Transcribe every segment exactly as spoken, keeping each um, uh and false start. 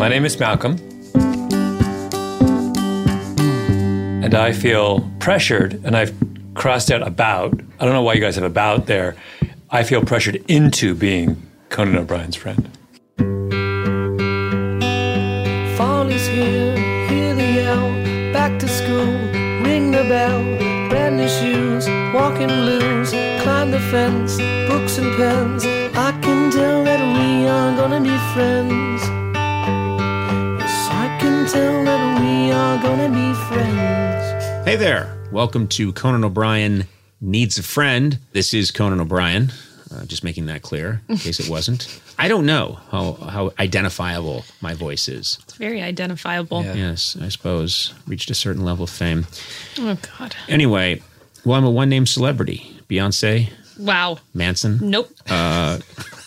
My name is Malcolm, and I feel pressured, and I've crossed out about. I don't know why you guys have about there. I feel pressured into being Conan O'Brien's friend. Fall is here, hear the yell, back to school, ring the bell, brand new shoes, walking blues, climb the fence, books and pens, I can tell that we are gonna be friends. Yes, I can tell that we are gonna be friends. Hey there, welcome to Conan O'Brien Needs a Friend. This is Conan O'Brien, uh, just making that clear in case it wasn't. I don't know how, how identifiable my voice is. It's very identifiable. Yeah. Yes, I suppose. Reached a certain level of fame. Oh, God. Anyway, well, I'm a one-name celebrity. Beyonce. Wow. Manson. Nope. Uh,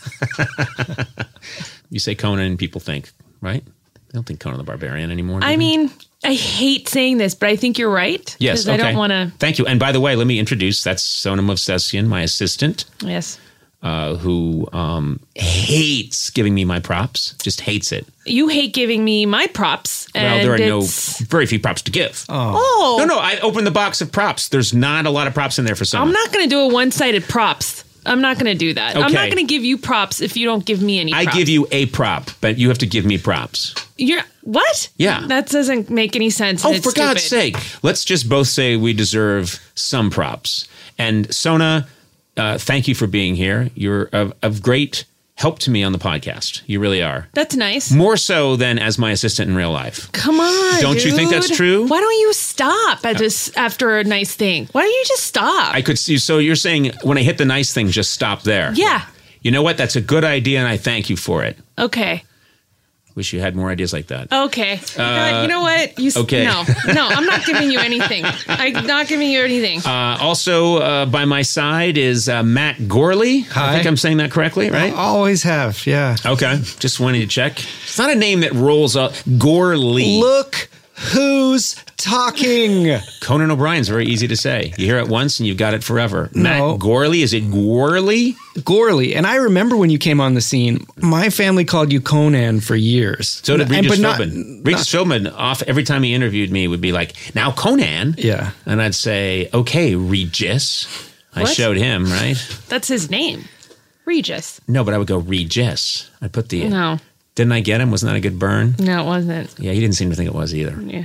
you say Conan, people think, right? They don't think Conan the Barbarian anymore. I they? mean, I hate saying this, but I think you're right. Yes, okay. I don't want to... Thank you. And by the way, let me introduce, that's Sona Movsesian, my assistant. Yes. Uh, who um, hates giving me my props, just hates it. You hate giving me my props. Well, and there are no, it's... very few props to give. Oh. No, no, I opened the box of props. There's not a lot of props in there for someone. I'm not going to do a one-sided props. I'm not going to do that. Okay. I'm not going to give you props if you don't give me any props. I give you a prop, but you have to give me props. You're... What? Yeah. That doesn't make any sense. Oh, and it's for God's stupid. sake. Let's just both say we deserve some props. And Sona, uh, thank you for being here. You're of, of great help to me on the podcast. You really are. That's nice. More so than as my assistant in real life. Come on, Don't you think that's dude. true? Why don't you stop at this after a nice thing? Why don't you just stop? I could see. So you're saying when I hit the nice thing, just stop there. Yeah. You know what? That's a good idea, and I thank you for it. Okay. Wish you had more ideas like that. Okay. Uh, you know what? You, okay. No, no, I'm not giving you anything. I'm not giving you anything. Uh, also, uh, by my side is uh, Matt Gorley. Hi. I think I'm saying that correctly, right? I always have, yeah. Okay. Just wanted to check. It's not a name that rolls up. Gorley. Look who's talking. Conan O'Brien's very easy to say. You hear it once and you've got it forever. No. Matt Gorley. Is it Gorley? Gorley. And I remember when you came on the scene, my family called you Conan for years. So did And- Regis but not- Philbin. Regis Philbin, off every time he interviewed me, would be like, now Conan. Yeah. And I'd say, okay, Regis. I What? showed him, right? That's his name. Regis. No, but I would go Regis. I put the... No. Didn't I get him? Wasn't that a good burn? No, it wasn't. Yeah, he didn't seem to think it was either. Yeah.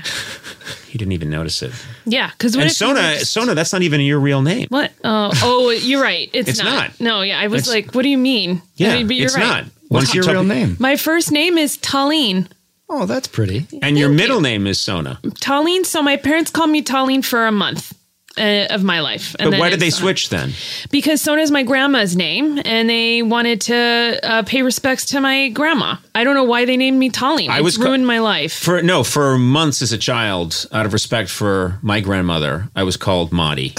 He didn't even notice it. Yeah, because And Sona, Sona, that's not even your real name. What? Uh, oh, you're right. It's, It's not. not. No, yeah. I was It's- like, what do you mean? Yeah, I mean, but you're it's right. not. What's Once your you real talk- name? My first name is Talene. Oh, that's pretty. And your Thank middle you. name is Sona. Talene. So my parents called me Talene for a month uh, of my life. And But then why did they it's Sona. switch then? Because Sona is my grandma's name, and they wanted to uh, pay respects to my grandma. I don't know why they named me Talene. I It's was co- ruined my life. For no, for months as a child, out of respect for my grandmother, I was called Maudie.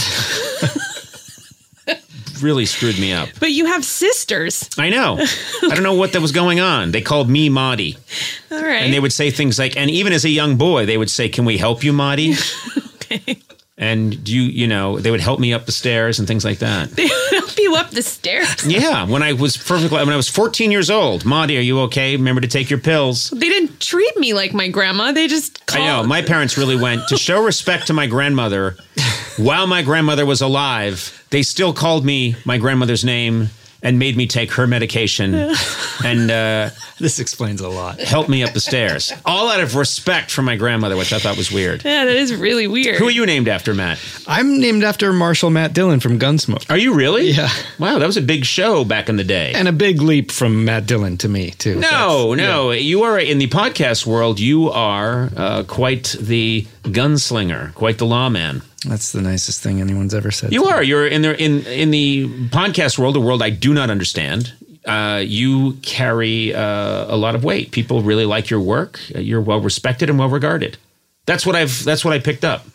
Really screwed me up. But you have sisters. I know. I don't know what that was going on. They called me Maudie. All right. And they would say things like, and even as a young boy, they would say, can we help you, Maudie? okay. And do you, you know, they would help me up the stairs and things like that. They help you up the stairs. Yeah, when I was perfectly, when I was fourteen years old, Maudie, are you okay? Remember to take your pills. They didn't treat me like my grandma. They just called. I know. My parents really went to show respect to my grandmother. While my grandmother was alive, they still called me my grandmother's name and made me take her medication and uh, This explains a lot. help me up the stairs. All out of respect for my grandmother, which I thought was weird. Yeah, that is really weird. Who are you named after, Matt? I'm named after Marshall Matt Dillon from Gunsmoke. Are you really? Yeah. Wow, that was a big show back in the day. And a big leap from Matt Dillon to me, too. No, That's- no. You are in the podcast world. You are uh, quite the gunslinger, quite the lawman. That's the nicest thing anyone's ever said. You to me. are. You're in the in in the podcast world, a world I do not understand. Uh, you carry uh, a lot of weight. People really like your work. Uh, You're well respected and well regarded. That's what I've. That's what I picked up.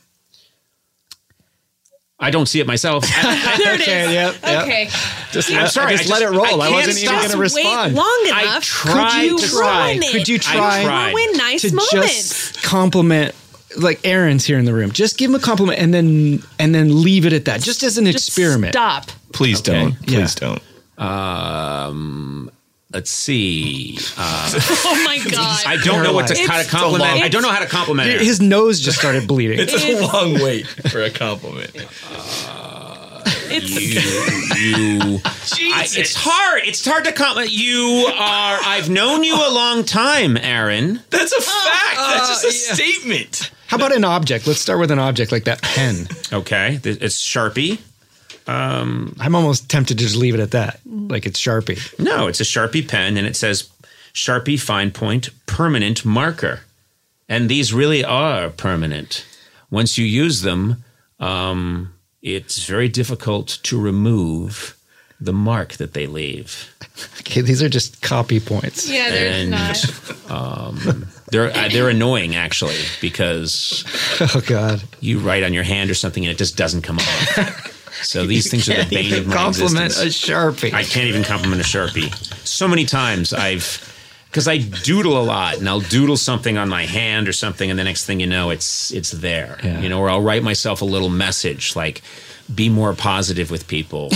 I don't see it myself. There it is. Okay, yep, yep. Okay. Just, I'm let, sorry, just I let just- it roll. I I, can't wasn't even stop. going to Just wait respond. long I enough. tried Could you to try. ruin it? Could you try- I tried. Ruin nice to moments. just compliment, like Aaron's here in the room. Just give him a compliment and then and then leave it at that, just as an Just experiment. Stop. Please Okay. don't. Yeah. Please don't. Um, let's see. Uh, Oh my god! I don't know what to It's- how to compliment. it's- I don't know how to compliment her. His nose just started bleeding. It's a long wait for a compliment. It's You, you I, it's hard. It's hard to compliment. You are. I've known you a long time, Aaron. That's a fact. That's just a yeah. statement. How about an object? Let's start with an object like that pen. Okay, th- it's Sharpie. I'm almost tempted to just leave it at that. Like it's Sharpie. No, it's a Sharpie pen, and it says Sharpie Fine Point Permanent Marker. And these really are permanent. Once you use them, um, it's very difficult to remove the mark that they leave. Okay, these are just copy points. yeah, there's And not. um, they're uh, they're annoying actually because Oh God. you write on your hand or something and it just doesn't come off. So these things are the bane of my Compliment existence. a Sharpie. I can't even compliment a Sharpie. So many times I've, because I doodle a lot, and I'll doodle something on my hand or something, and the next thing you know, it's it's there. Yeah. You know, or I'll write myself a little message like, "Be more positive with people."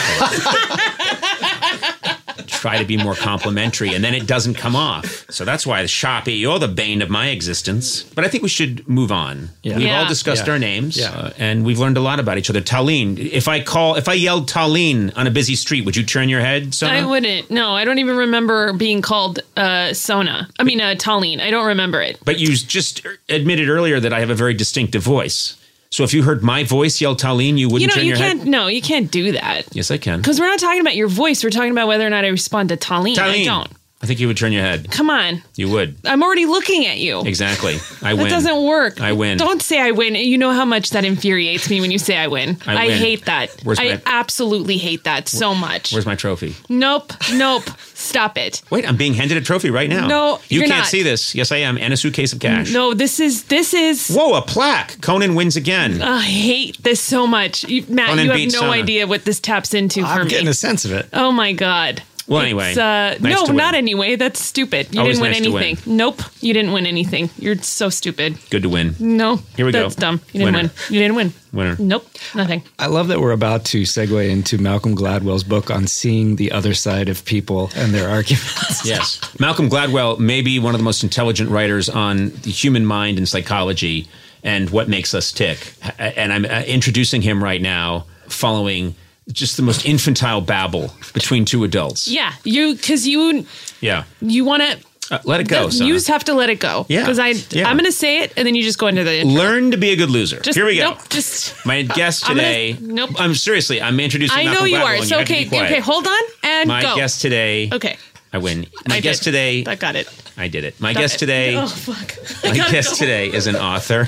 Try to be more complimentary, and then it doesn't come off. So that's why Sharpie, you're the bane of my existence. But I think we should move on. Yeah. We've Yeah. all discussed Yeah. our names, Yeah. uh, and we've learned a lot about each other. Talene, if I call, if I yelled Talene on a busy street, would you turn your head? Sona? I wouldn't. No, I don't even remember being called uh, Sona. I mean, uh, Talene. I don't remember it. But you just admitted earlier that I have a very distinctive voice. So if you heard my voice yell Talene, you wouldn't You know, turn you your can't. head? No, you can't do that. Yes, I can. Because we're not talking about your voice. We're talking about whether or not I respond to Talene. I Talene. don't. I think you would turn your head. Come on. You would. I'm already looking at you. Exactly. I That win. doesn't work. I win. Don't say I win. You know how much that infuriates me when you say I win. I win. hate that. Where's I my- absolutely hate that so much. Where's my trophy? Nope. Nope. Stop it. Wait, I'm being handed a trophy right now. No, you you're can't not. see this. Yes, I am. And a suitcase of cash. No, this is this is. Whoa, a plaque. Conan wins again. I hate this so much. You, Matt, Conan you have beats no Sona. idea what this taps into for I'm me. getting a sense of it. Oh my god. Well, It's, anyway, uh, nice no, to win. not anyway. That's stupid. You Always didn't win nice to win. anything. Nope, you didn't win anything. You're so stupid. Good to win. No, Here we go. That's dumb. You didn't Winner. win. You didn't win. Winner. Nope, nothing. I love that we're about to segue into Malcolm Gladwell's book on seeing the other side of people and their arguments. Yes. Malcolm Gladwell may be one of the most intelligent writers on the human mind and psychology and what makes us tick. And I'm uh, introducing him right now following just the most infantile babble between two adults. Yeah, you because you Yeah. you want to. Uh, let it go, Sana. You just have to let it go. Yeah, Because I yeah. I'm going to say it and then you just go into the. intro. Learn to be a good loser. Just, Here we go. Nope. Just. My guest I'm gonna- today. nope. I'm seriously. I'm introducing. I know Malcolm you Gladwell, are. and So you have to okay, be quiet. okay. Hold on and My go. guest today. Okay. I win. My I guest did. today. I got it. I did it. My Got guest it. today. Oh fuck. I My gotta guest go. today is an author.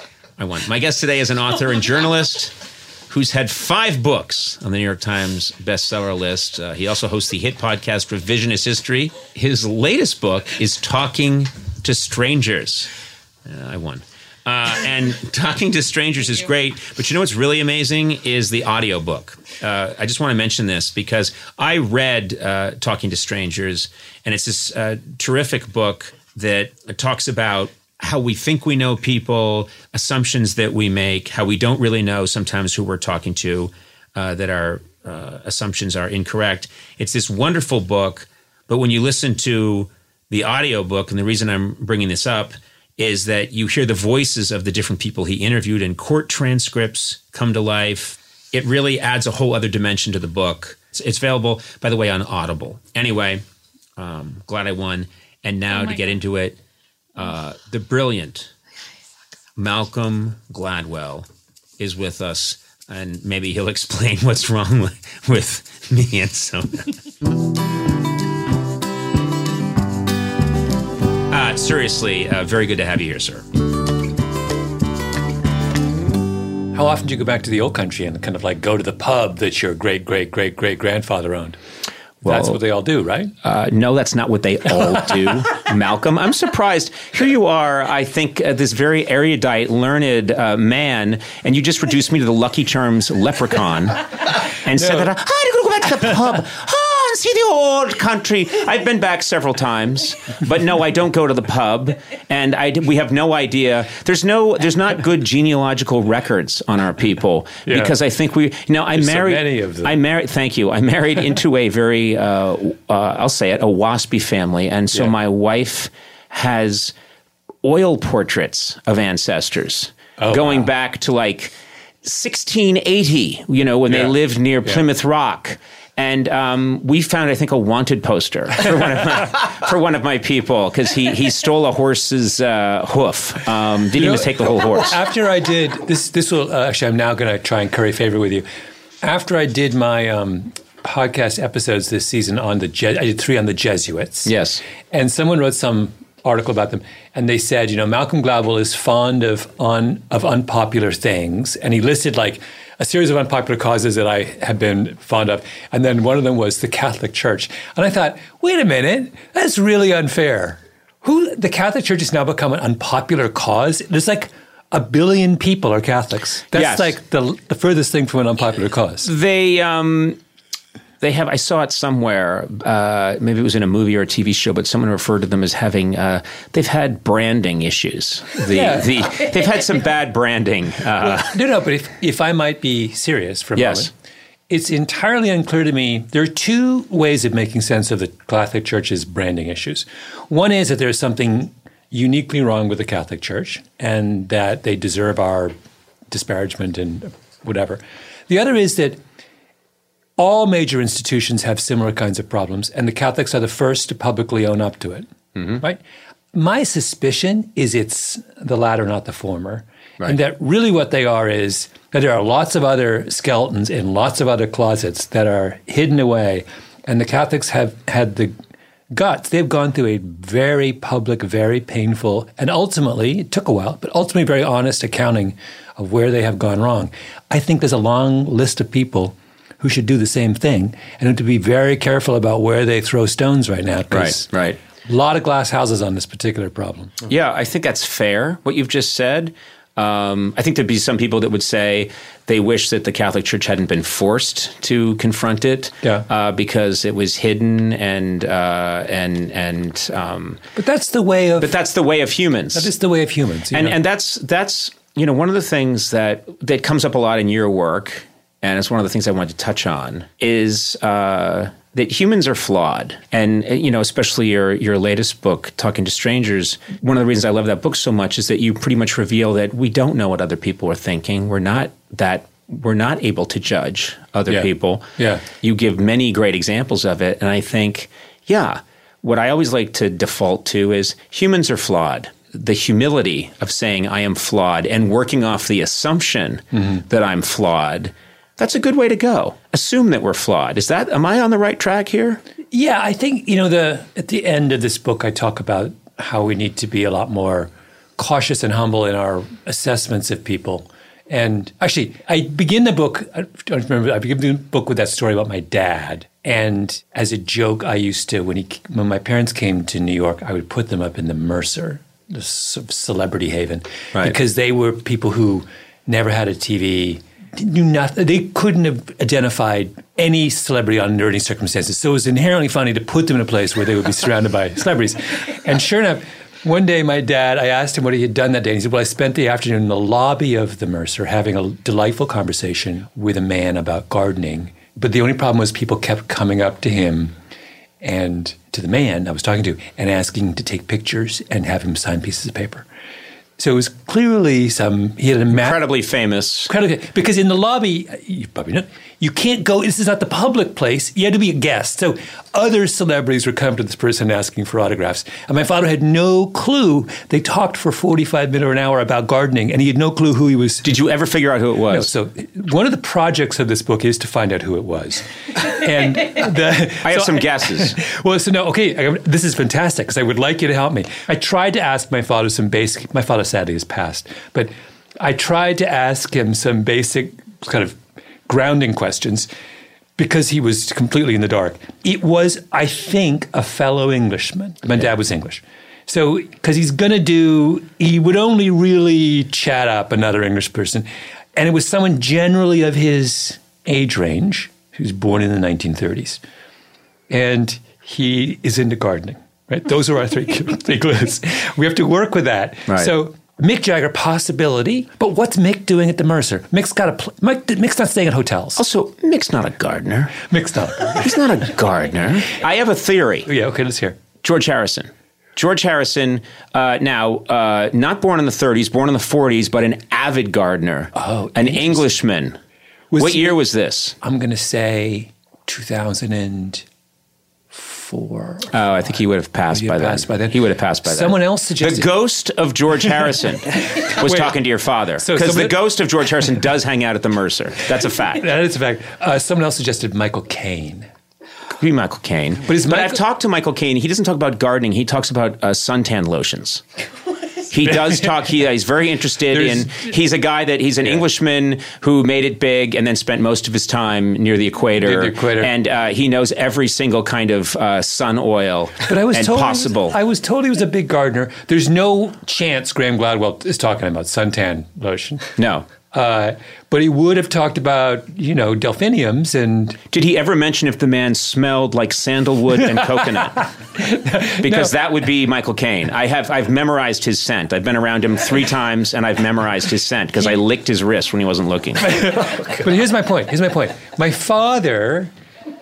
I won. My guest today is an author and journalist who's had five books on the New York Times bestseller list. Uh, he also hosts the hit podcast Revisionist History. His latest book is Talking to Strangers. Uh, I won. Uh, and Talking to Strangers is great, but you know what's really amazing is the audiobook. Uh, I just want to mention this because I read uh, Talking to Strangers, and it's this uh, terrific book that talks about how we think we know people, assumptions that we make, how we don't really know sometimes who we're talking to, uh, that our uh, assumptions are incorrect. It's this wonderful book, but when you listen to the audiobook, and the reason I'm bringing this up is that you hear the voices of the different people he interviewed and court transcripts come to life. It really adds a whole other dimension to the book. It's, it's available, by the way, on Audible. Anyway, um, glad I won. And now Oh to my get God. into it, uh, the brilliant Malcolm Gladwell is with us, and maybe he'll explain what's wrong with, with me and Sona. Uh, seriously, uh, very good to have you here, sir. How often do you go back to the old country and kind of like go to the pub that your great, great, great, great grandfather owned? That's Well, what they all do, right? Uh, no, that's not what they all do, Malcolm. I'm surprised. Here you are, I think, uh, this very erudite, learned uh, man, and you just reduced me to the Lucky Charms leprechaun and said that, I, I'm going to go back to the pub. Oh, and see the old country. I've been back several times, but no, I don't go to the pub, and I we have no idea. There's no, there's not good genealogical records on our people Yeah. because I think we. You know, I There's so married. many of them. I married. Thank you. I married into a very, uh, uh, I'll say it, a waspy family, and so Yeah. my wife has oil portraits of ancestors Oh, going wow. back to like sixteen eighty, you know, when Yeah. they lived near Yeah. Plymouth Rock. And um, we found, I think, a wanted poster for one of my, for one of my people because he, he stole a horse's uh, hoof. Um, didn't You know, even take the whole horse. After I did this, this will uh, actually. I'm now going to try and curry favor with you. After I did my um, podcast episodes this season on the, Je- I did three on the Jesuits. Yes. and someone wrote some article about them, and they said, you know, Malcolm Gladwell is fond of un, of unpopular things, and he listed like a series of unpopular causes that I have been fond of, and then one of them was the Catholic Church, and I thought, wait a minute, that's really unfair. Who the Catholic Church has now become an unpopular cause? There's like a billion people are Catholics. That's Yes. like the the furthest thing from an unpopular cause. They um, they have. I saw it somewhere. Uh, maybe it was in a movie or a T V show, but someone referred to them as having. Uh, they've had branding issues. The, Yeah. the they've had some bad branding. Uh, No, no, but if, if I might be serious for a Yes. moment, it's entirely unclear to me. There are two ways of making sense of the Catholic Church's branding issues. One is that there's something uniquely wrong with the Catholic Church and that they deserve our disparagement and whatever. The other is that all major institutions have similar kinds of problems, and the Catholics are the first to publicly own up to it, right? My suspicion is it's the latter, not the former. Right. And that really what they are is that there are lots of other skeletons in lots of other closets that are hidden away. And the Catholics have had the guts. They've gone through a very public, very painful, and ultimately, it took a while, but ultimately very honest accounting of where they have gone wrong. I think there's a long list of people who should do the same thing and to be very careful about where they throw stones right now. 'cause right. A lot of glass houses on this particular problem. Yeah, I think that's fair, what you've just said. Um, I think there'd be some people that would say they wish that the Catholic Church hadn't been forced to confront it Yeah. uh, because it was hidden and uh, and and. Um, But that's the way of but that's the way of humans. that is the way of humans. you and know? and that's that's you know one of the things that that comes up a lot in your work, and it's one of the things I wanted to touch on is uh, that humans are flawed, and you know especially your your latest book, Talking to Strangers. One of the reasons I love that book so much is that you pretty much reveal that we don't know what other people are thinking. We're not that we're not able to judge other Yeah. people. Yeah. You give many great examples of it, and I think, yeah, what I always like to default to is humans are flawed. The humility of saying I am flawed and working off the assumption that I'm flawed, that's a good way to go. Assume that we're flawed. Is that, am I on the right track here? Yeah, I think, you know, the at the end of this book, I talk about how we need to be a lot more cautious and humble in our assessments of people. And actually, I begin the book, I don't remember, I begin the book with that story about my dad. And as a joke, I used to, when he, when my parents came to New York, I would put them up in the Mercer, the sort of celebrity haven, Right. because they were people who never had a T V, knew nothing. They couldn't have identified any celebrity under any circumstances. So it was inherently funny to put them in a place where they would be surrounded by celebrities. And sure enough, one day my dad, I asked him what he had done that day. And he said, well, I spent the afternoon in the lobby of the Mercer having a delightful conversation with a man about gardening. But the only problem was people kept coming up to him and to the man I was talking to and asking to take pictures and have him sign pieces of paper. So it was clearly some, he had a map. Incredibly famous. Incredibly, because in the lobby, you probably know, you can't go, this is not the public place. You had to be a guest. So other celebrities would come to this person asking for autographs. And my father had no clue. They talked for forty-five minutes or an hour about gardening, and he had no clue who he was. Did you ever figure out who it was? No, so one of the projects of this book is to find out who it was. And the, I have so some guesses. Well, so no, okay, I, this is fantastic because I would like you to help me. I tried to ask my father some basic, my father sadly has passed, but I tried to ask him some basic kind of grounding questions because he was completely in the dark. It was, I think, a fellow Englishman. My dad was English. So, because he's going to do, he would only really chat up another English person. And it was someone generally of his age range, who was born in the nineteen thirties. and he is into gardening. Right? Those are our three, three clues. We have to work with that. Right. So Mick Jagger, possibility, but what's Mick doing at the Mercer? Mick's got a pl- Mick, Mick's not staying at hotels. Also, Mick's not a gardener. Mick's not. He's not a gardener. I have a theory. Yeah, okay, let's hear. George Harrison. George Harrison, uh, now uh, not born in the thirties, born in the forties, but an avid gardener. Oh, an Englishman. Was what he- year was this? I'm going to say two thousand four. Oh, I think he would have passed, He by, had then. passed by then. He would have passed by then. Someone else suggested- The ghost of George Harrison was Wait. talking to your father. So Because the somebody- ghost of George Harrison does hang out at the Mercer. That's a fact. That is a fact. Uh, someone else suggested Michael Caine. Could be Michael Caine. But is Michael- I've talked to Michael Caine. He doesn't talk about gardening. He talks about uh, suntan lotions. He does talk. He, he's very interested There's- in. He's a guy that he's an Englishman who made it big and then spent most of his time near the equator. Near the equator. And uh, he knows every single kind of uh, sun oil But I was and told possible. I was told he was a big gardener. There's no chance Graham Gladwell is talking about suntan lotion. no. Uh, but he would have talked about, you know, delphiniums and Did he ever mention if the man smelled like sandalwood and coconut? Because that would be Michael Caine. I have I've memorized his scent. I've been around him three times and I've memorized his scent because I licked his wrist when he wasn't looking. But here's my point. Here's my point. My father,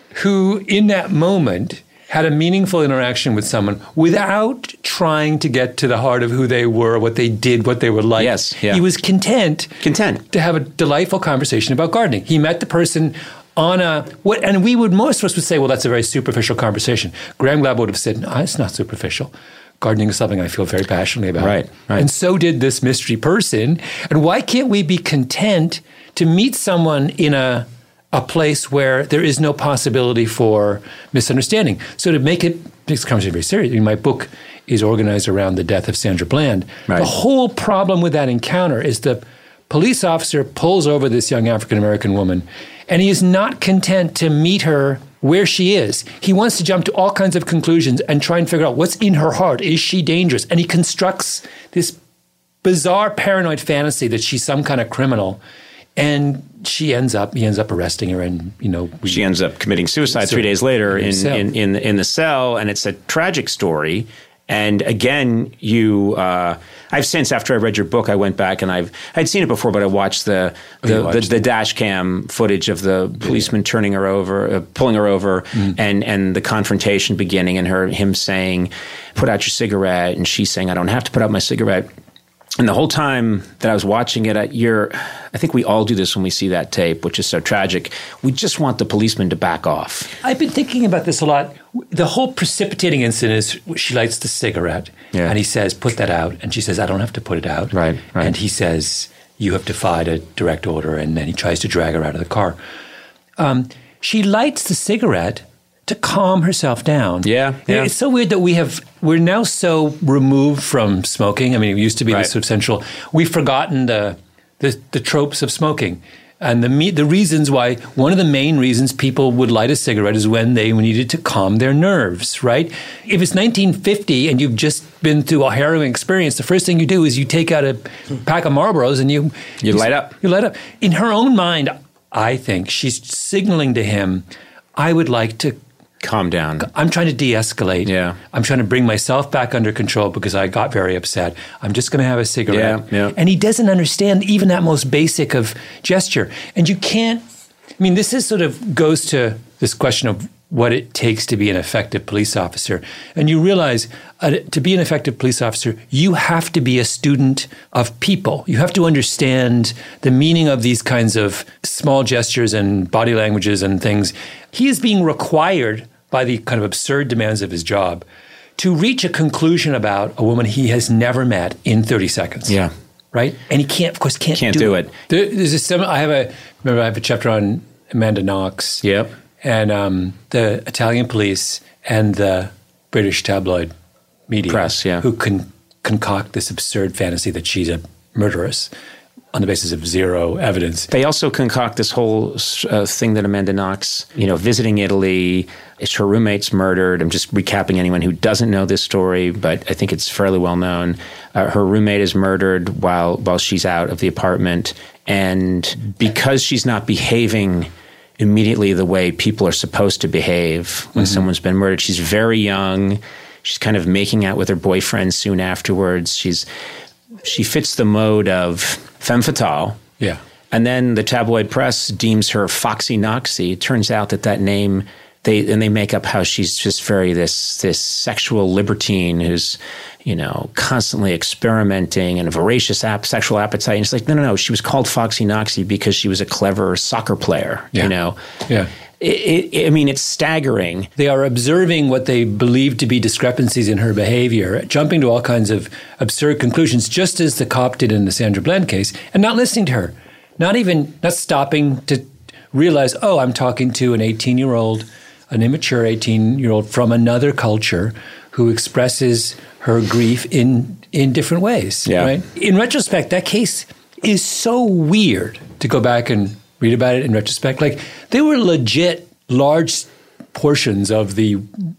who in that moment had a meaningful interaction with someone without trying to get to the heart of who they were, what they did, what they were like. Yes, yeah. He was content, Content. to have a delightful conversation about gardening. He met the person on a what, and we would most of us would say, well, that's a very superficial conversation. Graham Gladwell would have said, no, it's not superficial. Gardening is something I feel very passionately about. Right, right. And so did this mystery person. And why can't we be content to meet someone in a a place where there is no possibility for misunderstanding? So to make it, make this conversation very serious, I mean, my book is organized around the death of Sandra Bland. Right. The whole problem with that encounter is the police officer pulls over this young African-American woman, and he is not content to meet her where she is. He wants to jump to all kinds of conclusions and try and figure out what's in her heart. Is she dangerous? And he constructs this bizarre paranoid fantasy that she's some kind of criminal. And she ends up, he ends up arresting her, and you know, we, She ends up committing suicide So- three days later in in, the cell. in, in, in the cell, and it's a tragic story. And again, you, uh, I've since, after I read your book, I went back and I've, I'd seen it before, but I watched the, the, you watched the, the dash cam footage of the policeman turning her over, uh, pulling her over, and, and the confrontation beginning, and her, him saying, put out your cigarette, and she saying, I don't have to put out my cigarette. And the whole time that I was watching it, I, you're, I think we all do this when we see that tape, which is so tragic. We just want the policeman to back off. I've been thinking about this a lot. The whole precipitating incident is she lights the cigarette, Yeah. and he says, put that out. And she says, I don't have to put it out. Right, right. And he says, you have defied a direct order. And then he tries to drag her out of the car. Um, she lights the cigarette to calm herself down. Yeah, yeah. It's so weird that we have, we're now so removed from smoking. I mean, it used to be Right. this sort of central, we've forgotten the, the, the tropes of smoking. And the me- the reasons why, one of the main reasons people would light a cigarette is when they needed to calm their nerves, right? If it's nineteen fifty and you've just been through a harrowing experience, the first thing you do is you take out a pack of Marlboros and you... You light up. You light up. In her own mind, I think she's signaling to him, I would like to... Calm down. I'm trying to de-escalate. Yeah. I'm trying to bring myself back under control because I got very upset. I'm just going to have a cigarette. Yeah, yeah. And he doesn't understand even that most basic of gesture. And you can't, I mean, this is sort of goes to this question of what it takes to be an effective police officer. And you realize uh, to be an effective police officer, you have to be a student of people. You have to understand the meaning of these kinds of small gestures and body languages and things. He is being required by the kind of absurd demands of his job to reach a conclusion about a woman he has never met in thirty seconds. Yeah. Right? And he can't, of course, can't, Can't do, do it. it. There, there's a sem- I have a, remember I have a chapter on Amanda Knox. Yep. And um, the Italian police and the British tabloid media Press, yeah. who can concoct this absurd fantasy that she's a murderess on the basis of zero evidence. They also concoct this whole uh, thing that Amanda Knox, you know, visiting Italy, it's her roommate's murdered. I'm just recapping anyone who doesn't know this story, but I think it's fairly well known. Uh, her roommate is murdered while while she's out of the apartment, and because she's not behaving immediately the way people are supposed to behave when mm-hmm. someone's been murdered. She's very young. She's kind of making out with her boyfriend soon afterwards. She's she fits the mode of femme fatale. Yeah. And then the tabloid press deems her Foxy Noxy. It turns out that that name, they and they make up how she's just very this this sexual libertine who's, you know, constantly experimenting and a voracious ap- sexual appetite. And it's like, no, no, no. She was called Foxy Noxy because she was a clever soccer player, yeah. you know. Yeah. It, it, I mean, it's staggering. They are observing what they believe to be discrepancies in her behavior, jumping to all kinds of absurd conclusions, just as the cop did in the Sandra Bland case, and not listening to her. Not even, not stopping to realize, oh, I'm talking to an eighteen-year-old, an immature eighteen-year-old from another culture who expresses her grief in in different ways. Yeah. Right? In retrospect, that case is so weird to go back and read about it in retrospect. Like, they were legit large portions of the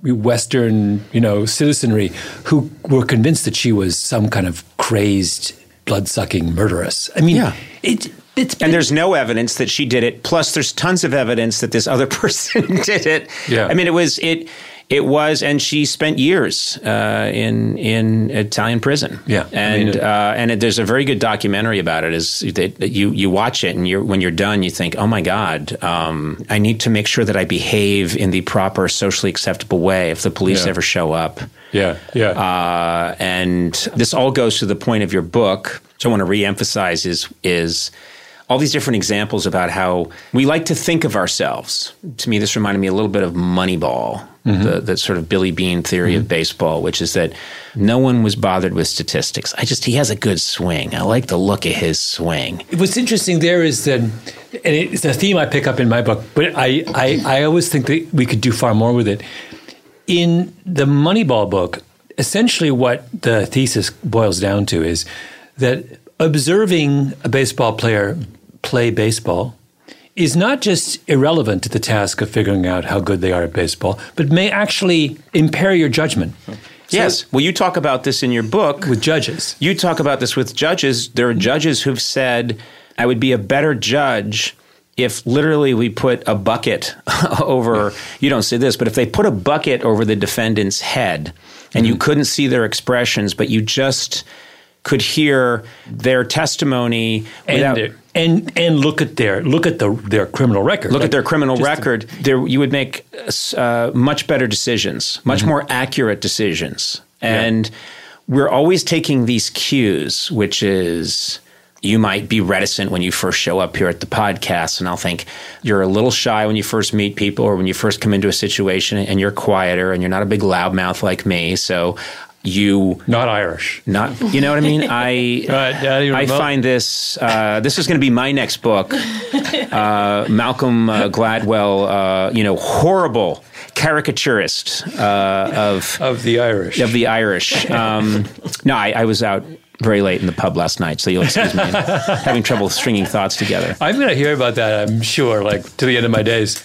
Western, you know, citizenry who were convinced that she was some kind of crazed, blood-sucking murderess. I mean, Yeah. it... It's been, And there's no evidence that she did it. Plus, there's tons of evidence that this other person did it. Yeah. I mean, it was it it was, and she spent years uh, in in Italian prison. Yeah. and I mean, it- uh, and it, there's a very good documentary about it. Is that that you you watch it, and you're when you're done, you think, oh my God, um, I need to make sure that I behave in the proper socially acceptable way if the police Yeah. ever show up. yeah, yeah. Uh, and this all goes to the point of your book. So I want to reemphasize is is. all these different examples about how we like to think of ourselves. To me, this reminded me a little bit of Moneyball, mm-hmm. the, the sort of Billy Beane theory mm-hmm. of baseball, which is that no one was bothered with statistics. I just, he has a good swing. I like the look of his swing. What's interesting there is that, and it's a theme I pick up in my book, but I, I, I always think that we could do far more with it. In the Moneyball book, essentially what the thesis boils down to is that observing a baseball player play baseball is not just irrelevant to the task of figuring out how good they are at baseball, but may actually impair your judgment. So, yes. Well, you talk about this in your book. With judges. You talk about this with judges. There are judges who've said, I would be a better judge if literally we put a bucket over, you don't say this, but if they put a bucket over the defendant's head and mm-hmm. you couldn't see their expressions, but you just could hear their testimony without, and and and look at their look at the their criminal record. Look like, at their criminal record. To, there, you would make uh, much better decisions, much mm-hmm. more accurate decisions. And yeah. we're always taking these cues, which is you might be reticent when you first show up here at the podcast, and I'll think you're a little shy when you first meet people or when you first come into a situation, and you're quieter and you're not a big loudmouth like me. So you not Irish, not you know what I mean. I uh, I find this uh, this is going to be my next book. Uh, Malcolm uh, Gladwell, uh, you know, horrible caricaturist uh, of of the Irish of the Irish. Um, no, I, I was out very late in the pub last night, so you'll excuse me having trouble stringing thoughts together. I'm going to hear about that, I'm sure, like to the end of my days.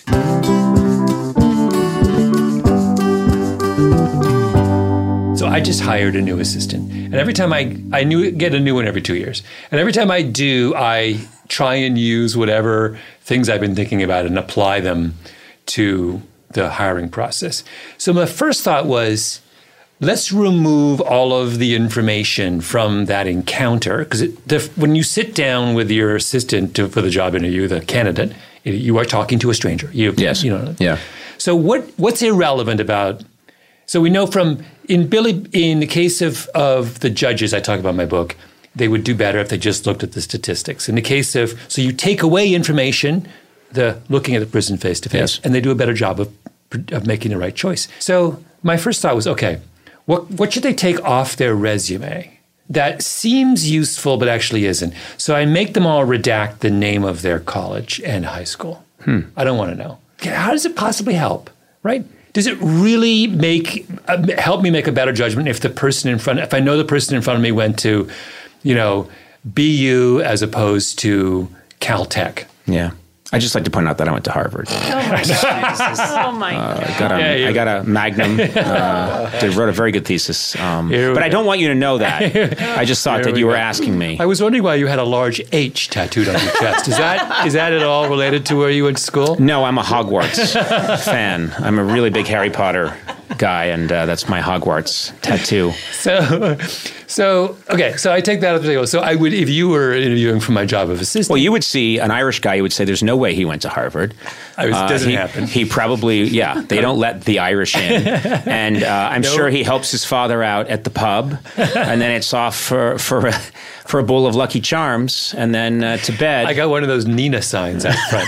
So I just hired a new assistant. And every time I, I knew get a new one every two years. And every time I do, I try and use whatever things I've been thinking about and apply them to the hiring process. So my first thought was, let's remove all of the information from that encounter. Because when you sit down with your assistant to, for the job interview, the candidate, you are talking to a stranger. You, yes. You know. Yeah. So what what's irrelevant about... So we know from, in Billy, in the case of, of the judges I talk about in my book, they would do better if they just looked at the statistics. In the case of, so you take away information, the looking at the person face to face, and they do a better job of, of making the right choice. So my first thought was, okay, what what should they take off their resume that seems useful but actually isn't? So I make them all redact the name of their college and high school. Hmm. I don't want to know. How does it possibly help, right? Does it really make uh, help me make a better judgment if the person in front, if I know the person in front of me went to, you know, B U as opposed to Caltech? Yeah. I just like to point out that I went to Harvard. Oh my god! Oh my god! I got a, Yeah, you- I got a Magnum. Uh, did, wrote a very good thesis. Um, Here we but I go. don't want you to know that. I just thought Here that we you were go. asking me. I was wondering why you had a large H tattooed on your chest. Is that is that at all related to where you went to school? No, I'm a Hogwarts fan. I'm a really big Harry Potter guy, and uh, that's my Hogwarts tattoo. So, so okay. So I take that as a So I would, if you were interviewing for my job of assistant. Well, you would see an Irish guy, you would say, there's no way he went to Harvard. I was, Uh, doesn't he, happen. He probably, yeah, they don't let the Irish in. And uh, I'm sure he helps his father out at the pub. And then it's off for, for, a, for a bowl of Lucky Charms and then uh, to bed. I got one of those Nina signs out front.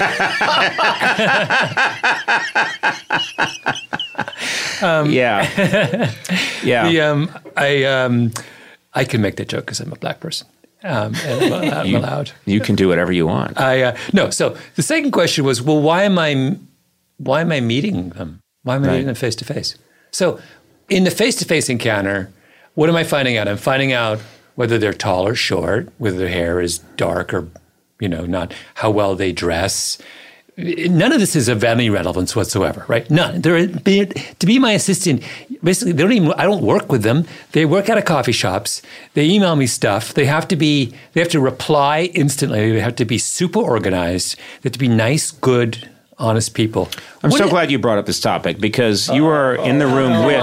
yeah. Yeah. The, um, I um, I can make that joke because I'm a black person. Um, and I'm allowed. I'm You- allowed. You can do whatever you want. I uh, no. So the second question was, well, why am I why am I meeting them? Why am I Right. meeting them face to face? So in the face to face encounter, what am I finding out? I'm finding out whether they're tall or short, whether their hair is dark or you know not, how well they dress. None of this is of any relevance whatsoever, right? None. They're, to be my assistant, basically, they don't even. I don't work with them. They work out of coffee shops. They email me stuff. They have to be. They have to reply instantly. They have to be super organized. They have to be nice, good, honest people. I'm What so i- glad you brought up this topic because you were in the room with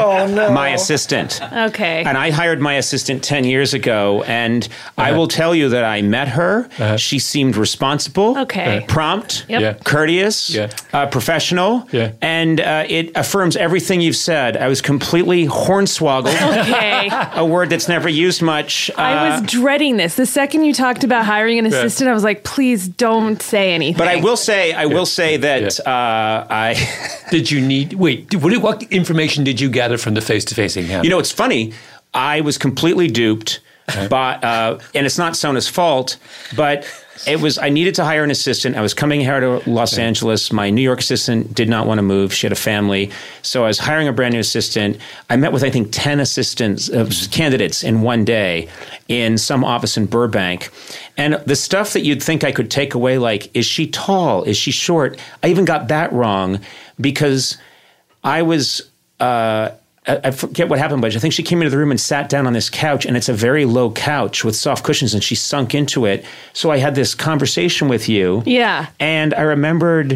my assistant. Okay. And I hired my assistant ten years ago, and I will tell you that I met her. She seemed responsible, Okay. prompt, Yep. Yeah. courteous, Yeah. uh, professional, Yeah. and uh, it affirms everything you've said. I was completely hornswoggled, Okay. a word that's never used much. I Uh, was dreading this. The second you talked about hiring an assistant, I was like, please don't say anything. but I will say, I will say that uh, I. Did you need? Wait. did- What, what information did you gather from the face to face encounter? You know, it's funny. I was completely duped, but uh, and it's not Sona's fault. But it was. I needed to hire an assistant. I was coming here to Los Angeles. My New York assistant did not want to move. She had a family, so I was hiring a brand new assistant. I met with I think ten assistants, uh, candidates in one day in some office in Burbank. And the stuff that you'd think I could take away, like, is she tall? Is she short? I even got that wrong because I was, uh, I I forget what happened, but I think she came into the room and sat down on this couch, and it's a very low couch with soft cushions, and she sunk into it. So I had this conversation with you. Yeah. And I remembered,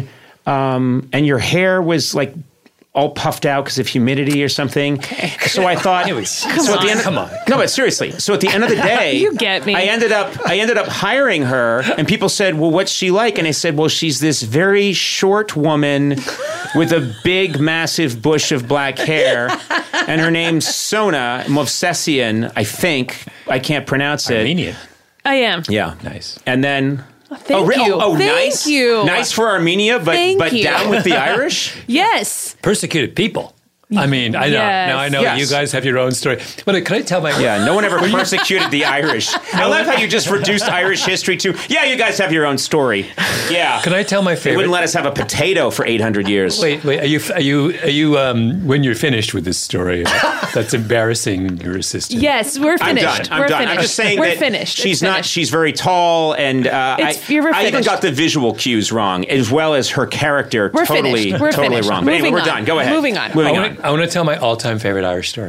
um, and your hair was like all puffed out because of humidity or something. So I thought, so at the end, Come on. no, but seriously. So at the end of the day, You get me. I ended up, I ended up hiring her, and people said, "Well, what's she like?" And I said, "Well, she's this very short woman with a big, massive bush of black hair, and her name's Sona Movsesian, I think. I can't pronounce it. Armenian. I am. Yeah, Nice. And then." Thank oh, re- you. oh, oh, Thank nice. you. Nice for Armenia, but Thank but you. down with the Irish. Yes. Persecuted people. I mean, I know. Yes. Now I know Yes. you guys have your own story. But can I tell my? Yeah, no one ever persecuted the Irish. I love how you just reduced Irish history to, yeah, you guys have your own story. Yeah. Can I tell my They favorite? wouldn't let us have a potato for eight hundred years. Wait, wait. Are you? Are you? Are you? Um, when you're finished with this story, uh, that's embarrassing your assistant. Yes, we're I'm finished. done. I'm we're done. Finished. I'm just saying we're that finished. she's It's not. finished. She's very tall, and uh, It's- I, you're I even finished. got the visual cues wrong, as well as her character. We're totally, finished. We're totally finished. wrong. But anyway, Moving we're on. done. Go ahead. Moving on. I Moving want, on. to, I want to tell my all-time favorite Irish story.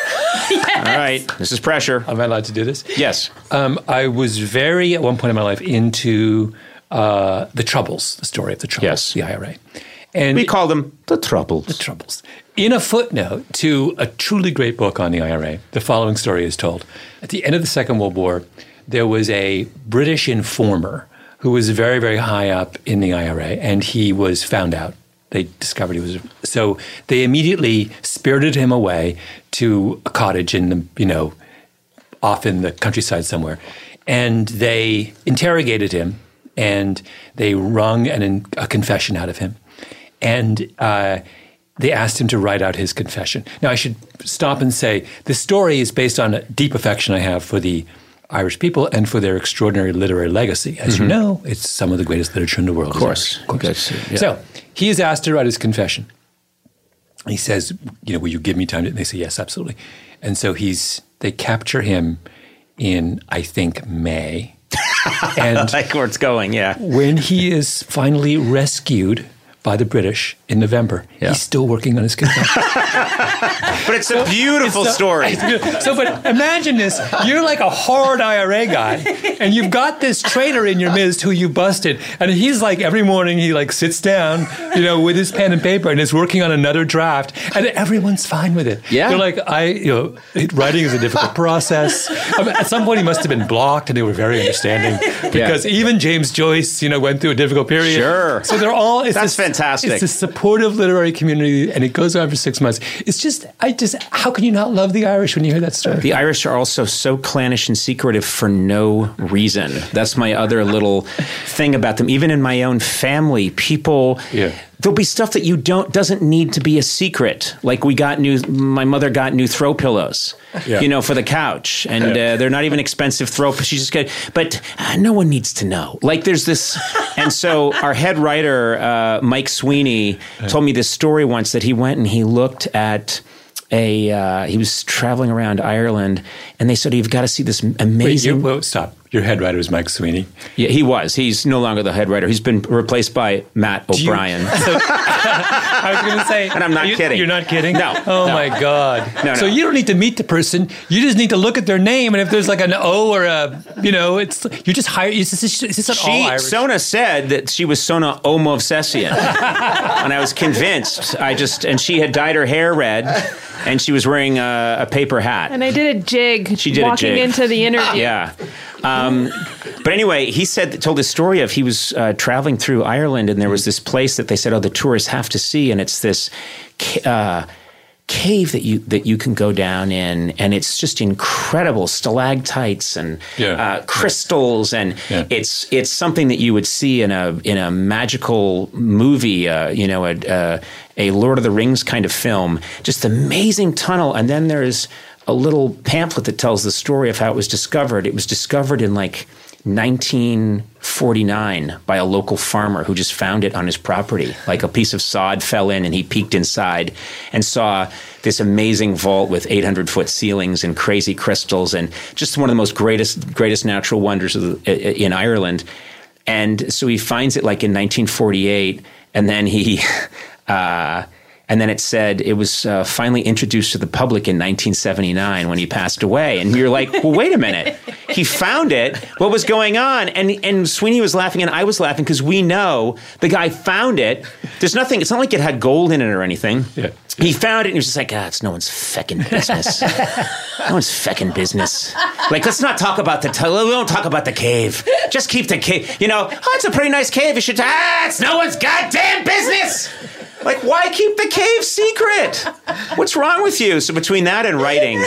All right. This is pressure. Am I allowed to do this? Yes. Um, I was very, at one point in my life, into uh, the Troubles, the story of the Troubles, Yes. the I R A. And We call them the Troubles. Troubles. In a footnote to a truly great book on the I R A, the following story is told. At the end of the Second World War, there was a British informer who was very, very high up in the I R A, and he was found out. They discovered he was so they immediately spirited him away to a cottage in the you know off in the countryside somewhere, and they interrogated him and they wrung an, a confession out of him, and uh, they asked him to write out his confession. Now I should stop and say this story is based on a deep affection I have for the Irish people and for their extraordinary literary legacy. As you know, it's some of the greatest literature in the world. Of course. Of course. That's- yeah. So he is asked to write his confession. He says, you know, will you give me time? to-" And they say, yes, absolutely. And so he's, they capture him in, I think, May. And I like where it's going, yeah. when he is finally rescued by the British in November, Yeah. he's still working on his kidnap. But it's a beautiful It's so- story. it's good. So, but imagine this: you're like a hard I R A guy, and you've got this traitor in your midst who you busted, and he's like every morning he like sits down, you know, with his pen and paper, and is working on another draft, and everyone's fine with it. Yeah. They're like, I, you know, writing is a difficult process. I mean, at some point, he must have been blocked, and they were very understanding because even James Joyce, you know, went through a difficult period. Sure. So they're all. It's That's this, fantastic. It's a supportive literary community, and it goes on for six months. It's just, I just, how can you not love the Irish when you hear that story? The Irish are also so clannish and secretive for no reason. That's my other little thing about them. Even in my own family, people, Yeah. there'll be stuff that you don't, doesn't need to be a secret. Like we got new, my mother got new throw pillows, Yeah. you know, for the couch. And uh, they're not even expensive throw, she's just good. But uh, no one needs to know. Like there's this, and so our head writer, uh, Mike Sweeney, told me this story once that he went and he looked at a, uh, he was traveling around Ireland and they said, you've got to see this Wait, amazing. you, well, stop. Your head writer is Mike Sweeney. Yeah, he was. He's no longer the head writer. He's been replaced by Matt you- O'Brien. I was going to say, And I'm not you, kidding. You're not kidding? No, Oh no. my God. No, So no. you don't need to meet the person. You just need to look at their name, and if there's like an O or a, you know, it's you just hire. Is this, is this an all She, Irish? Sona said that she was Sona Omovsesian. And I was convinced. I just, and she had dyed her hair red and she was wearing a, a paper hat. And I did a jig She did a walking jig. into the interview. Yeah. Um, but anyway, he said, told this story of he was uh, traveling through Ireland and there was this place that they said, oh, the tourists have to see. And it's this ca- uh, cave that you that you can go down in. And it's just incredible stalactites and Yeah. uh, crystals. And Yeah. it's it's something that you would see in a in a magical movie, uh, you know, a, a, a Lord of the Rings kind of film. Just amazing tunnel. And then there's a little pamphlet that tells the story of how it was discovered. It was discovered in like nineteen forty-nine by a local farmer who just found it on his property. Like a piece of sod fell in and he peeked inside and saw this amazing vault with eight hundred foot ceilings and crazy crystals and just one of the most greatest greatest natural wonders of the, in Ireland. And so he finds it like in nineteen forty-eight and then he uh and then it said it was uh, finally introduced to the public in nineteen seventy-nine when he passed away. And you're like, well, wait a minute. He found it. What was going on? And and Sweeney was laughing and I was laughing because we know the guy found it. There's nothing. It's not like it had gold in it or anything. Yeah. He found it and he was just like, ah, it's no one's feckin' business. No one's feckin' business. Like, let's not talk about the, t- we don't talk about the cave. Just keep the cave. You know, oh, it's a pretty nice cave. You should, ah, it's no one's goddamn business. Like, why keep the cave secret? What's wrong with you? So between that and writing,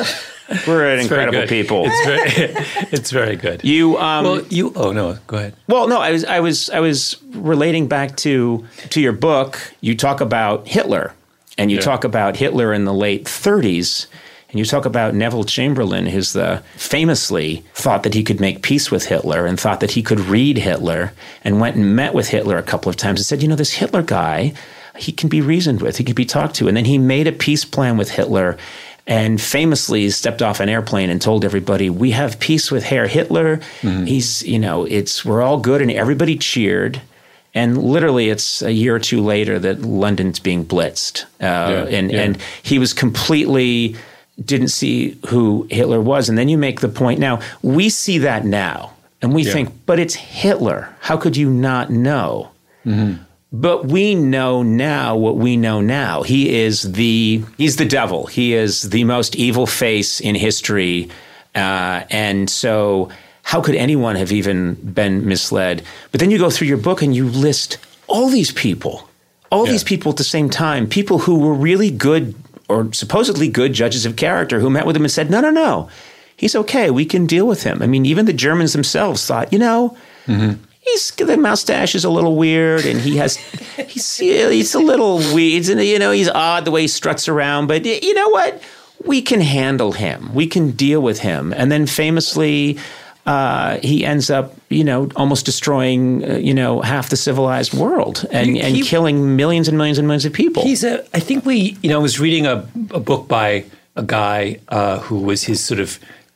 we're an It's very incredible good. people. It's very, it's very good. You, um, well, you. Oh no, go ahead. Well, no, I was, I was, I was relating back to to your book. You talk about Hitler, and you Yeah. talk about Hitler in the late thirties, and you talk about Neville Chamberlain, who's the famously thought that he could make peace with Hitler, and thought that he could read Hitler, and went and met with Hitler a couple of times, and said, you know, this Hitler guy, he can be reasoned with, he can be talked to, and then he made a peace plan with Hitler. And famously stepped off an airplane and told everybody, we have peace with Herr Hitler. Mm-hmm. He's, you know, it's, we're all good. And everybody cheered. And literally it's a year or two later that London's being blitzed. Uh, Yeah, and, yeah. and he was completely, didn't see who Hitler was. And then you make the point. Now, we see that now. And we Yeah. think, but it's Hitler. How could you not know? Mm-hmm. But we know now what we know now. He is the he's the devil. He is the most evil face in history. Uh, and so how could anyone have even been misled? But then you go through your book and you list all these people, all Yeah. these people at the same time, people who were really good or supposedly good judges of character who met with him and said, no, no, no, he's okay. We can deal with him. I mean, even the Germans themselves thought, you know, mm-hmm. He's, the mustache is a little weird, and he has he's he's a little weird, and you know he's odd the way he struts around. But you know what? We can handle him. We can deal with him. And then famously, uh, he ends up, you know, almost destroying, uh, you know, half the civilized world and, He- and he- killing millions and millions and millions of people. He's a. I think we. You know, I was reading a, a book by a guy uh, who was his sort of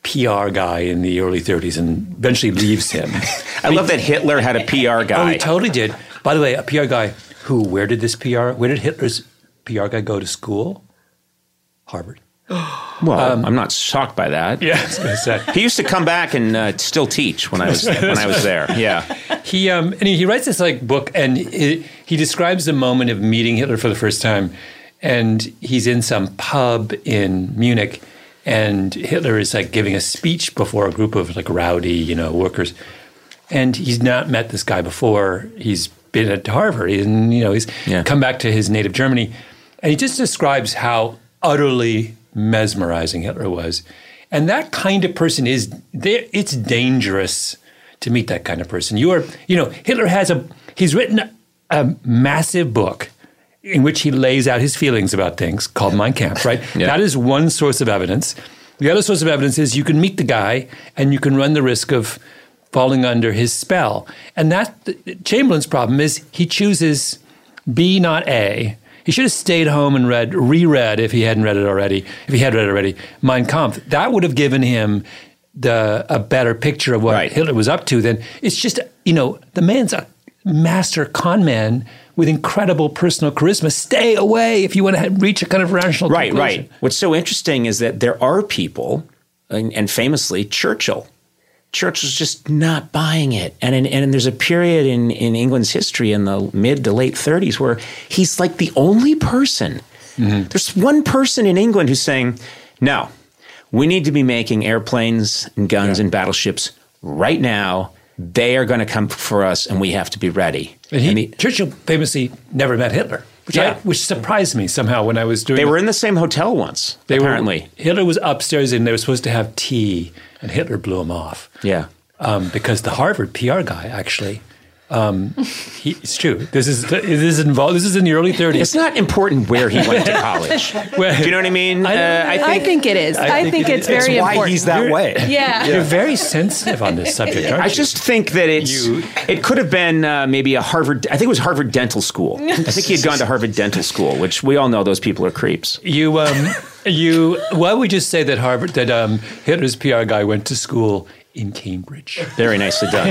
P R guy in the early thirties and eventually leaves him. I love that Hitler had a P R guy. Oh, he totally did. By the way, a P R guy who, where did this P R, where did Hitler's P R guy go to school? Harvard. Well, um, I'm not shocked by that. Yeah, I was going to say. He used to come back and uh, still teach when I was when I was there. Yeah. He um and he, he writes this like book, and he, he describes the moment of meeting Hitler for the first time, and he's in some pub in Munich, and Hitler is like giving a speech before a group of like rowdy, you know, workers, and he's not met this guy before. He's been at Harvard, and you know, he's yeah. come back to his native Germany, and he just describes how utterly mesmerizing Hitler was. And that kind of person is there. It's dangerous to meet that kind of person. You are, you know, Hitler has a, he's written a, a massive book in which he lays out his feelings about things called Mein Kampf, right? Yeah. That is one source of evidence. The other source of evidence is you can meet the guy and you can run the risk of falling under his spell. And that, Chamberlain's problem is he chooses B, not A. He should have stayed home and read, reread if he hadn't read it already, if he had read it already, Mein Kampf. That would have given him the a better picture of what right. Hitler was up to. Then it's just, you know, the man's a master con man with incredible personal charisma. Stay away if you want to reach a kind of rational right, conclusion. Right, right. What's so interesting is that there are people, and, and famously Churchill, Churchill's just not buying it. And in, and there's a period in, in England's history in the mid to late thirties where he's like the only person. Mm-hmm. There's one person in England who's saying, no, we need to be making airplanes and guns yeah. and battleships right now. They are going to come for us and we have to be ready. And he, and the, Churchill famously never met Hitler, which, yeah. I, which surprised me somehow when I was doing They the, were in the same hotel once, they apparently. Were, Hitler was upstairs and they were supposed to have tea, and Hitler blew him off. Yeah. Um, because the Harvard P R guy actually, um, he, it's true. This is this is involved. This is in the early thirties. It's not important where he went to college. Well, do you know what I mean? I, uh, I, think, I think it is. I, I think, think it's very it's important. why he's that way. Yeah. You're very sensitive on this subject, aren't I you? just think that it's You- it could have been uh, maybe a Harvard. I think it was Harvard Dental School. I think he had gone to Harvard Dental School, which we all know those people are creeps. You, um, you. Why would we just say that Harvard, that um, Hitler's P R guy went to school in Cambridge? Very nicely done.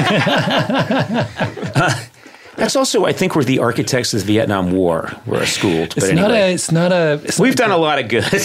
uh, that's also, I think, where the architects of the Vietnam War were schooled. But It's anyway, not a. It's not a. It's we've not done a lot of good.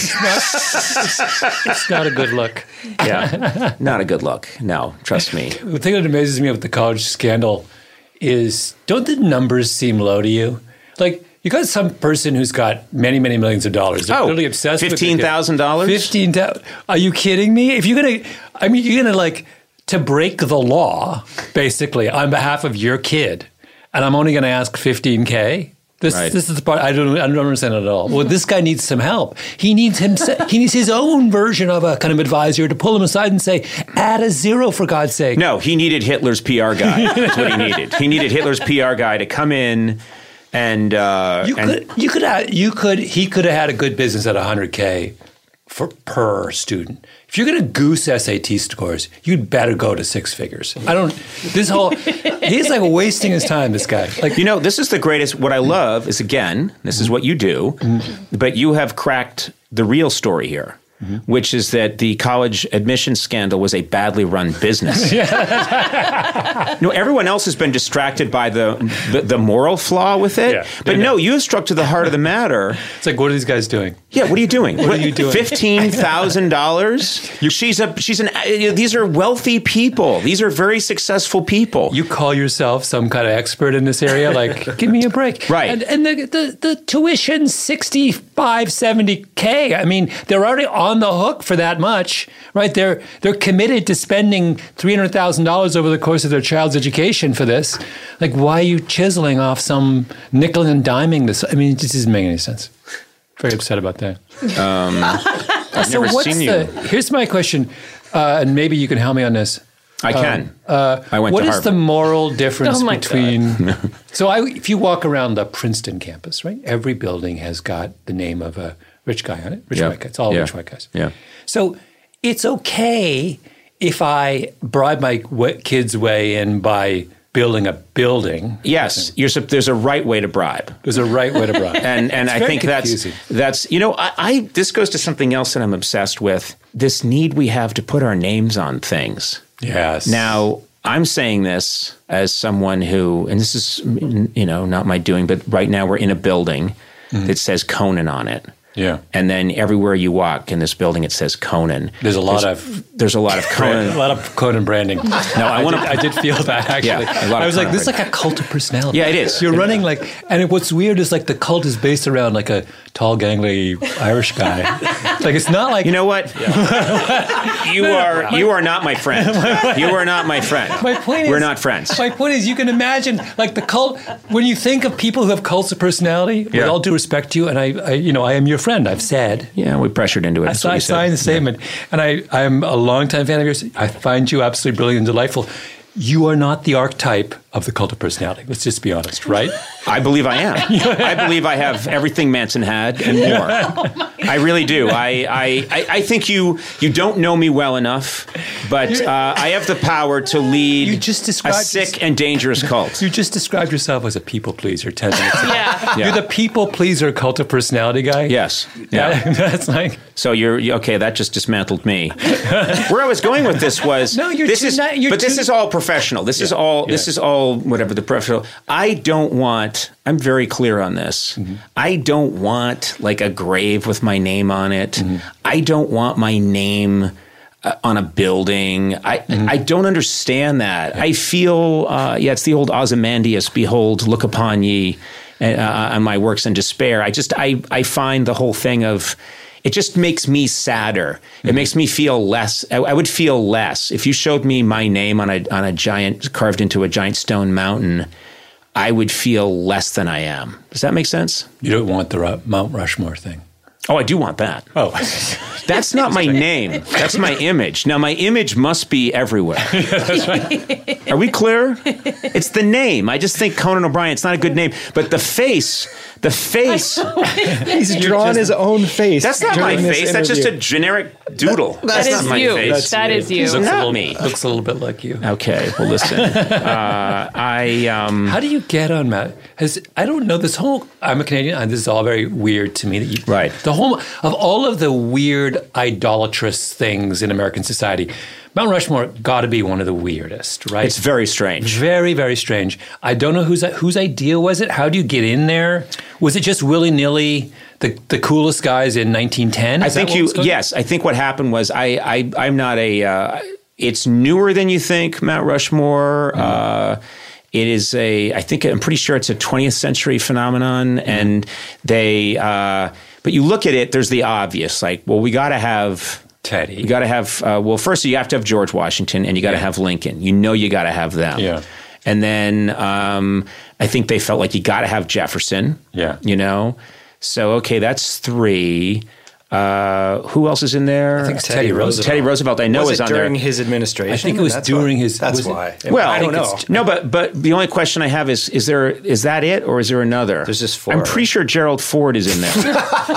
It's not a good look. Yeah, not a good look. No, trust me. The thing that amazes me about the college scandal is, don't the numbers seem low to you? Like, you got some person who's got many, many millions of dollars. They're Oh, really obsessed with fifteen thousand dollars? Fifteen thousand. Are you kidding me? If you're gonna, I mean, you're gonna like to break the law, basically, on behalf of your kid, and I'm only gonna ask fifteen K. This, Right. this is the part I don't, I don't understand it at all. Well, this guy needs some help. He needs him. He needs his own version of a kind of advisor to pull him aside and say, "Add a zero for God's sake." No, he needed Hitler's P R guy. That's what he needed. He needed Hitler's P R guy to come in and uh, You and, could, you could, have, you could, he could have had a good business at one hundred K for per student. If you're going to goose S A T scores, you'd better go to six figures. I don't. This whole, he's like wasting his time. This guy, like, You know, this is the greatest. What I love is, again, this is what you do, but you have cracked the real story here, which is that the college admissions scandal was a badly run business. No, everyone else has been distracted by the the, the moral flaw with it, Yeah, but I know. no, you have struck to the heart of the matter. it's like, what are these guys doing? Yeah, what are you doing? What are you doing? Fifteen thousand dollars. She's a she's an. Uh, these are wealthy people. These are very successful people. You call yourself some kind of expert in this area? Like, give me a break. Right. And, and the, the, the tuition, sixty-five, seventy K. I mean, they're already on the hook for that much, right? They're they're committed to spending three hundred thousand dollars over the course of their child's education for this. Like, why are you chiseling off some nickel and diming this? I mean, it just doesn't make any sense. Very upset about that. I've So never what's seen the, you. here's my question, uh, and maybe you can help me on this. I can. Uh, I went what to is the Harvard. moral difference Oh my between? So, I, if you walk around the Princeton campus, right, every building has got the name of a rich guy on it. Rich Yeah. white guy. It's all Yeah. rich white guys. Yeah. So it's okay if I bribe my w- kids way in by building a building. Yes, you're, sup- there's a right way to bribe. There's a right way to bribe. And and It's I very think that's confusing. that's you know I, I this goes to something else that I'm obsessed with. This need we have to put our names on things. Yes. Now I'm saying this as someone who, and this is you know not my doing, but right now we're in a building that says Conan on it. Yeah. And then everywhere you walk in this building, it says Conan. There's a lot of There's a lot of brand, Conan. a lot of Conan branding. No, I wanna- did, I did feel that actually. Yeah, a lot of I was like, Conan this is like a cult of personality. Yeah, it is. You're running like, and it, what's weird is like the cult is based around like a tall, gangly Irish guy. Like it's not like You know what? you are you are not my friend. You are not my friend. My point is, We're not friends. My point is, you can imagine, like the cult. When you think of people who have cults of personality, with Yeah. all due respect to you, and I, I, you know, I am your friend. I've said, Yeah, we pressured into it. I, That's what I we said. signed the statement, and I, I'm a longtime fan of yours. I find you absolutely brilliant and delightful. You are not the archetype of the cult of personality. Let's just be honest, right? I believe I am. I believe I have everything Manson had and more. I really do. I, I, I I think you you don't know me well enough, but uh, I have the power to lead You just a described sick and dangerous cult. You just described yourself as a people pleaser ten minutes ago. Yeah. Yeah. You're the people pleaser cult of personality guy. Yes. Yeah. Yeah. That's like. So you're you- okay. That just dismantled me. Where I was going with this was No, you're this too is, ni- you're but this too- is all professional. This is all. This yeah. is all whatever the professional. I don't want. I'm very clear on this. Mm-hmm. I don't want like a grave with my name on it. Mm-hmm. I don't want my name uh, on a building. I Mm-hmm. I don't understand that. I feel uh, yeah, it's the old Ozymandias. Behold, look upon ye, uh, on my works in despair. I just I I find the whole thing of. It just makes me sadder. It makes me feel less. I, I would feel less if you showed me my name on a on a giant carved into a giant stone mountain. I would feel less than I am. Does that make sense? You don't want the Ru- Mount Rushmore thing. Oh, I do want that. Oh, That's not my name. That's my image. Now, my image must be everywhere. Are we clear? It's the name. I just think Conan O'Brien. It's not a good name, but the face. The face. He's drawn his own face. That's not my during this face. That's just a interview. generic doodle. That That's is not my you. face. That is you. It's looks a not little, me. looks a little bit like you. Okay, well, listen. uh, I um, How do you get on Matt? Has I don't know this whole. I'm a Canadian, and this is all very weird to me. That you, Right. The whole of all of the weird idolatrous things in American society, Mount Rushmore got to be one of the weirdest, right? it's very strange. Very, very strange. I don't know whose whose idea was it. How do you get in there? Was it just willy nilly? The the coolest guys in nineteen ten. I think you. Yes, I think what happened was I. I I'm not a. Uh, it's newer than you think, Mount Rushmore. Mm-hmm. Uh, it is a. I think I'm pretty sure it's a twentieth century phenomenon, Mm-hmm. and they. Uh, but you look at it. There's the obvious, like, well, we got to have. Teddy. You got to have, uh, well, first you have to have George Washington and you got to Yeah. have Lincoln. You know you got to have them. Yeah. And then um, I think they felt like you got to have Jefferson. Yeah. You know? So, okay, that's three. Uh, who else is in there? I think it's Teddy Roosevelt. Teddy Roosevelt, I know Was is it on during there. his administration? I think it was That's during why. his- That's was it- why. Well, I don't know. No, but but the only question I have is: is there is that it, or is there another? There's just four. I'm pretty sure Gerald Ford is in there.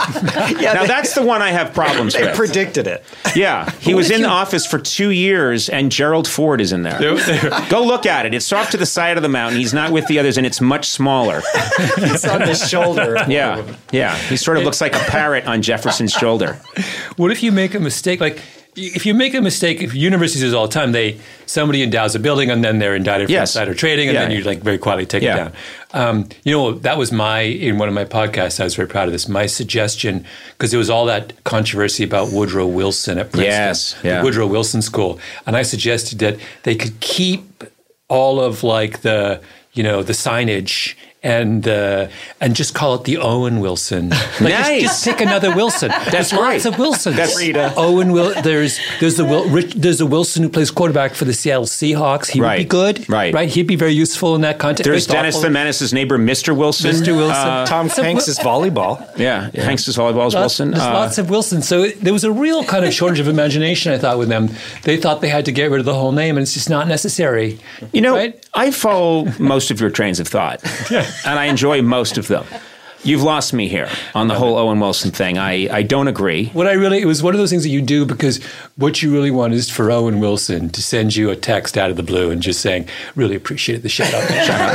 Yeah, now they, that's the one I have problems they with. predicted it. Yeah, he was in office for two years, and Gerald Ford is in there. Go look at it. It's off to the side of the mountain. He's not with the others, and it's much smaller. It's on his shoulder. Yeah, yeah. He sort of looks like a parrot on Jefferson's shoulder. What if you make a mistake? Like, if you make a mistake, if universities do this all the time, they somebody endows a building and then they're indicted for Yes. insider trading, and Yeah. then you like very quietly take Yeah. it down. Um, you know, that was my in one of my podcasts. I was very proud of this. My suggestion, because there was all that controversy about Woodrow Wilson at Princeton, Yes, yeah. the Woodrow Wilson School, and I suggested that they could keep all of like the you know the signage. And uh, and just call it the Owen Wilson. Like Nice. just, just pick another Wilson. That's lots great. of Wilsons. That's- Rita. Owen Will. There's there's the Will, Rich, there's a Wilson who plays quarterback for the Seattle Seahawks. He would be Right. good. Right. Right. He'd be very useful in that context. There's Very Dennis thoughtful. the Menace's neighbor, Mister Wilson. Mister Wilson. Uh, Tom Hanks is volleyball. yeah, Hanks is volleyball's Lots, Wilson. there's Uh, lots of Wilsons. So it, there was a real kind of shortage of imagination, I thought, with them. They thought they had to get rid of the whole name, and it's just not necessary. You know, Right? I follow most of your trains of thought, and I enjoy most of them. You've lost me here on the whole Owen Wilson thing. I, I don't agree. What I really, it was one of those things that you do because what you really want is for Owen Wilson to send you a text out of the blue and just saying, really appreciate the shout out.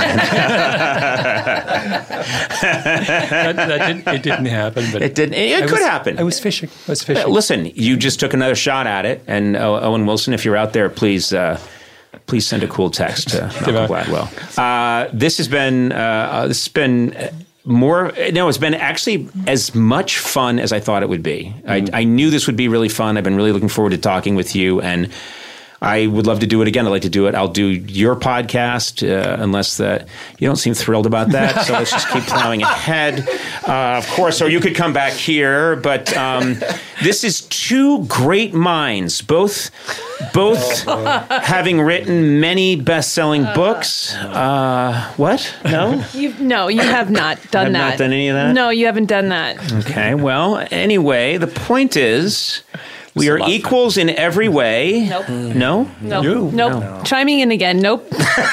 that, that didn't, it didn't happen. But It didn't. It, it I could was, happen. I was fishing. I was fishing. Listen, you just took another shot at it. And uh, Owen Wilson, if you're out there, please uh, please send a cool text to Malcolm Gladwell. Uh, this has been, uh, this has been... More no, it's been actually as much fun as I thought it would be. Mm-hmm. I, I knew this would be really fun. I've been really looking forward to talking with you, and I would love to do it again. I'd like to do it. I'll do your podcast, uh, unless that you don't seem thrilled about that. So let's just keep plowing ahead. Uh, of course, or you could come back here. But um, this is two great minds, both both having written many best-selling books. Uh, what? No. You, no, you have not done Have that. not done any of that? No, you haven't done that. Okay, well, anyway, the point is we are equals in every way. Nope. No? No. You? Nope. No. Chiming in again. Nope.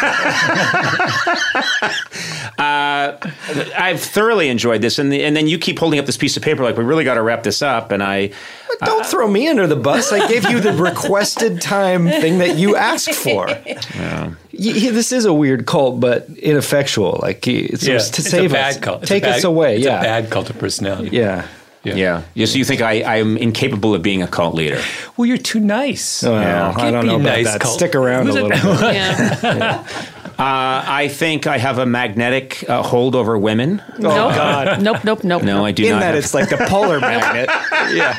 Uh, I've thoroughly enjoyed this, and, the, and then you keep holding up this piece of paper like we really got to wrap this up, and I... Don't throw me under the bus. I gave you the requested time thing that you asked for. Yeah. Y- this is a weird cult, but ineffectual. Like it's yeah, to it's save a bad us, cult. It's take a bad, us away. It's yeah, a bad cult of personality. yeah. Yeah. Yeah. yeah. So you think I, I'm incapable of being a cult leader? Well, you're too nice. Well, Yeah. I don't know Can't be about nice that. cult. Stick around a Who's little it? bit. Yeah. Uh, I think I have a magnetic uh, hold over women. nope. God. Nope. Nope. Nope. No, nope. I do In not. that have- it's like the polar magnet. Yeah.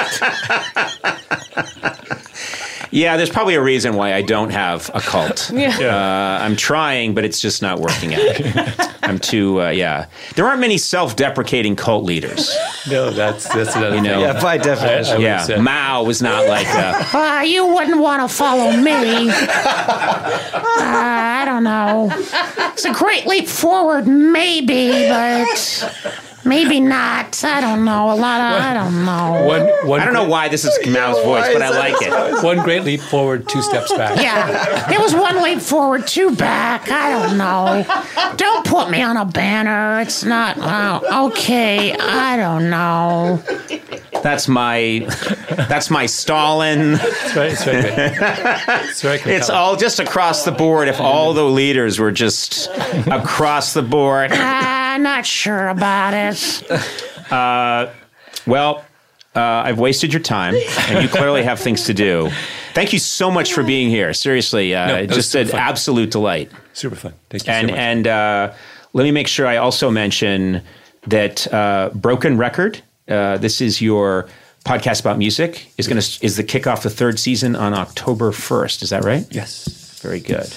Yeah, there's probably a reason why I don't have a cult. Yeah. Uh, I'm trying, but it's just not working out. I'm too, uh, yeah. There aren't many self-deprecating cult leaders. No, that's that's another You know, thing. Yeah, by definition. I would Yeah, say. Mao was not like, uh, Uh, you wouldn't want to follow me. Uh, I don't know. It's a great leap forward, maybe, but maybe not. I don't know. A lot of, I don't know. One, one I don't know great- why this is Mao's voice, but I like it. One great leap forward, two steps back. Yeah, it was one leap forward, two back. I don't know. Don't put me on a banner. It's not, oh, okay. I don't know. That's my, that's my Stalin. It's very, it's very good. It's very compelling. It's all just across the board. If all the leaders were just across the board. I'm not sure about it. Well, uh, I've wasted your time, and you clearly have things to do. Thank you so much for being here. Seriously, uh, No, it was just super an fun. absolute delight. super fun. Thank you And so much. and uh, let me make sure I also mention that uh, Broken Record. Uh, this is your podcast about music. Is going to is the kickoff the third season on October first. Is that right? yes. Very good.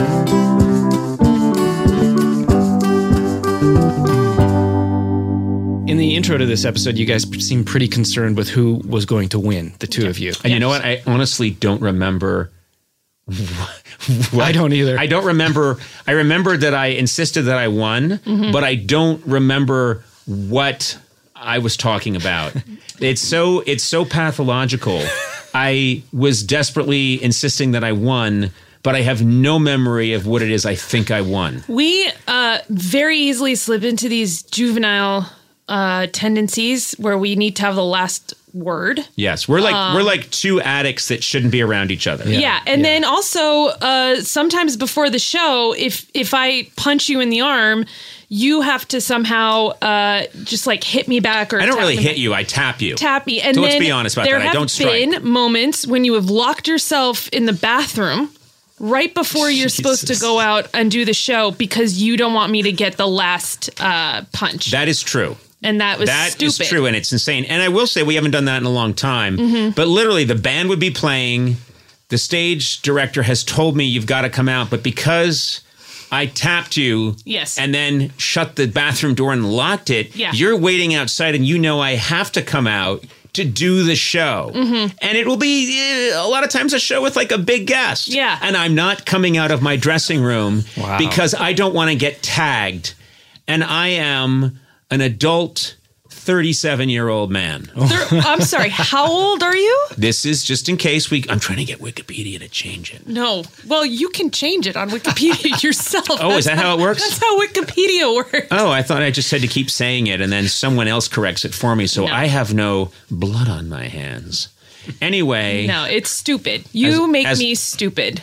In the intro to this episode, you guys seem pretty concerned with who was going to win, the two of you. And you know what? I honestly don't remember. What, I don't either. I don't remember. I remember that I insisted that I won, Mm-hmm. but I don't remember what I was talking about. It's so it's so pathological. I was desperately insisting that I won, but I have no memory of what it is I think I won. We uh, very easily slip into these juvenile uh, tendencies where we need to have the last word. Yes, we're like we're like two addicts that shouldn't be around each other. Yeah, and then also uh, sometimes before the show, if if I punch you in the arm, you have to somehow uh, just like hit me back or I don't tap really me- hit you. I tap you. tap me. And So then let's be honest about there that. I have don't strike. been moments when you have locked yourself in the bathroom right before you're supposed to Jesus. go out and do the show because you don't want me to get the last uh, punch. That is true. and that was That is stupid. true, and it's insane. And I will say we haven't done that in a long time. Mm-hmm. But literally, the band would be playing. The stage director has told me you've got to come out, but because I tapped you, Yes. and then shut the bathroom door and locked it, Yeah. you're waiting outside, and you know I have to come out to do the show. Mm-hmm. And it will be uh, a lot of times a show with like a big guest. Yeah. And I'm not coming out of my dressing room Wow. because I don't want to get tagged. And I am an adult thirty-seven-year-old man. Thir- I'm sorry. How old are you? This is just in case we. I'm trying to get Wikipedia to change it. No. Well, you can change it on Wikipedia yourself. Oh, is that how it works? That's how Wikipedia works. Oh, I thought I just had to keep saying it, and then someone else corrects it for me, so No. I have no blood on my hands. Anyway, No, it's stupid. You As- make as- me stupid.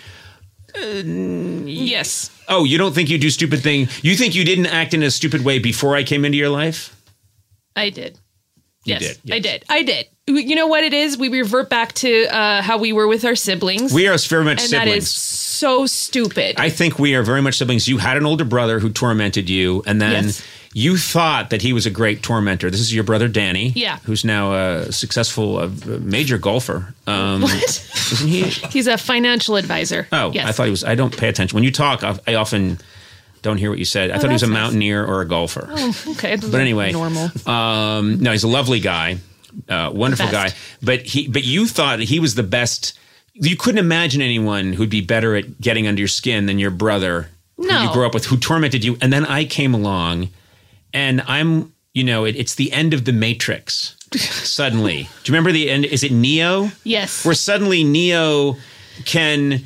Yes. oh, you don't think you do stupid thing? You think you didn't act in a stupid way before I came into your life? I did. You Yes, did, yes. I did. I did. You know what it is? We revert back to uh, how we were with our siblings. We are very much and siblings. that is so stupid. I think we are very much siblings. You had an older brother who tormented you, and then Yes. you thought that he was a great tormentor. This is your brother Danny, Yeah. who's now a successful, uh, major golfer. Um, What? Isn't he? He's a financial advisor. Oh, yes. I thought he was. I don't pay attention when you talk. I, I often don't hear what you said. I thought he was a that's nice. mountaineer or a golfer. Oh, okay. But anyway, normal. Um, no, he's a lovely guy, uh, wonderful guy. Best. But he, but you thought he was the best. You couldn't imagine anyone who'd be better at getting under your skin than your brother, who No. you grew up with, who tormented you. And then I came along, and I'm, you know, it, it's the end of the Matrix. Suddenly, do you remember the end? Is it Neo? Yes. Where suddenly Neo can.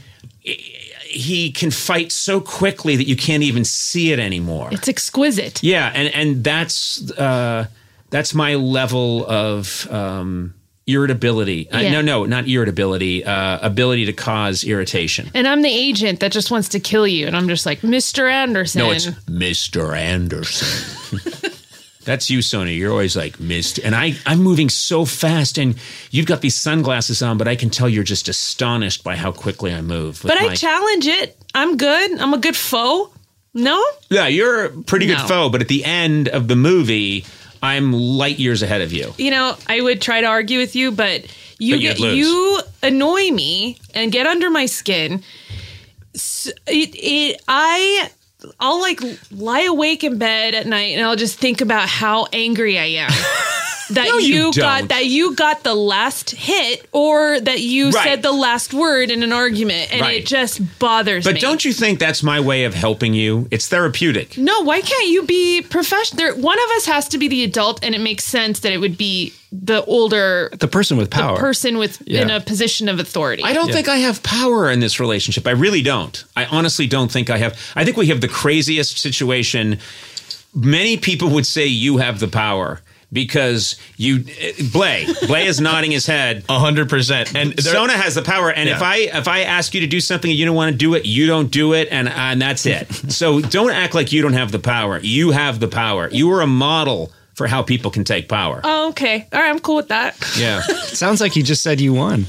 He can fight so quickly that you can't even see it anymore. It's exquisite. Yeah, and and that's uh, that's my level of um, irritability. Uh, Yeah. no, no, not irritability. Uh, ability to cause irritation. And I'm the agent that just wants to kill you. And I'm just like, Mister Anderson. No, it's Mister Anderson. That's you, Sony. You're always like, Mister And I, I'm moving so fast, and you've got these sunglasses on, but I can tell you're just astonished by how quickly I move. with But I my- challenge it. I'm good. I'm a good foe. No? Yeah, you're a pretty good No. foe, but at the end of the movie, I'm light years ahead of you. You know, I would try to argue with you, but you But you'd get lose. you annoy me and get under my skin. S- It, it I I'll like lie awake in bed at night and I'll just think about how angry I am. That No, you you, got don't. that you got the last hit or that you Right. said the last word in an argument and Right. it just bothers But me. don't you think that's my way of helping you? It's therapeutic. No, why can't you be professional? One of us has to be the adult, and it makes sense that it would be the older The person with power. person with in Yeah. a position of authority. I don't think I have power in this relationship. I really don't. I honestly don't think I have. I think we have the craziest situation. Many people would say you have the power because you, Blay, Blay is nodding his head. A hundred percent. And there- Sona has the power, and if Yeah. I if I ask you to do something and you don't want to do it, you don't do it, and and that's it. So don't act like you don't have the power. You have the power. You are a model for how people can take power. Oh, okay. All right, I'm cool with that. Yeah. Sounds like you just said you won.